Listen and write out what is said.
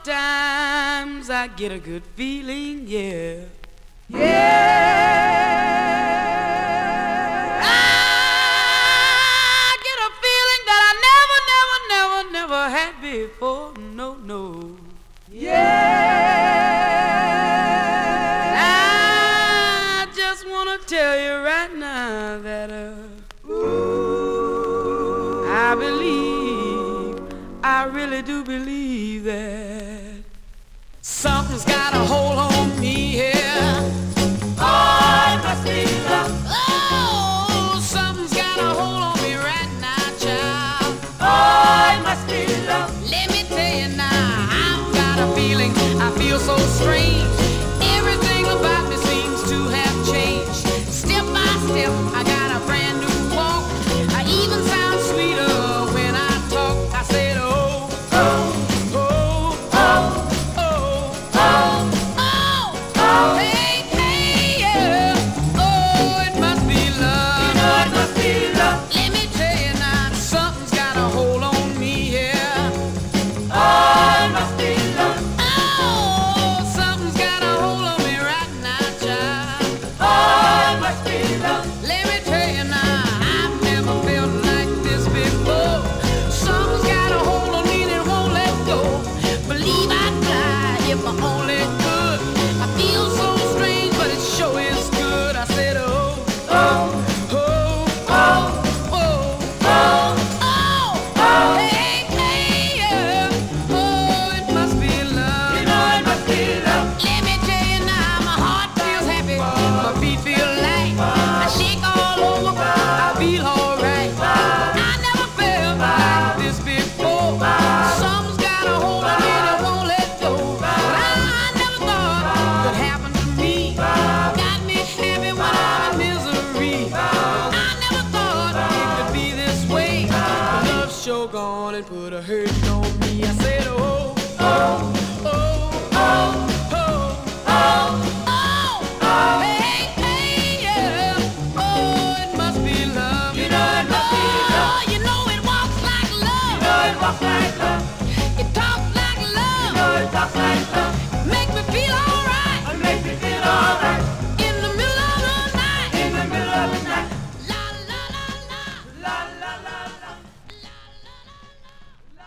Sometimes I get a good feeling, yeah. I get a feeling that I never had before. No, no. I just wanna tell you right now that I believe, I really do believe that something's got a hold on me here. Oh, it must be love. Oh, something's got a hold on me right now, child. Oh, it must be love. Let me tell you now, I've got a feeling, I feel so strange. Everything about me seems to have changed. Step by step, I got a brand new walk. I even sound sweeter when I talk. I said, oh, oh, oh, oh, oh, oh, oh, hey, hey, yeah. Oh, it must be love. You know it must be love. Let me tell you now, something's got a hold on me here. Oh, it must be love. Oh, something's got a hold on me right now, child. Oh, it must be love. Let me tell you now, I've never felt like this before. Something's got a hold on me that won't let go. Believe I'd fly if I only could. I feel so strange, but it sure is good. I said, oh, oh, oh, oh, oh, oh, oh, oh, hey, hey, yeah. Oh, it must be love. You know it must be love. Let me tell you now, my heart feels happy, my feet feel light. I shake all over, I feel alright. I never felt like this before. Something's got a hold on me that won't let go. But I never thought it could happen to me. Got me happy when I'm in misery. I never thought it could be this way. But love's sure gone and put a hurt on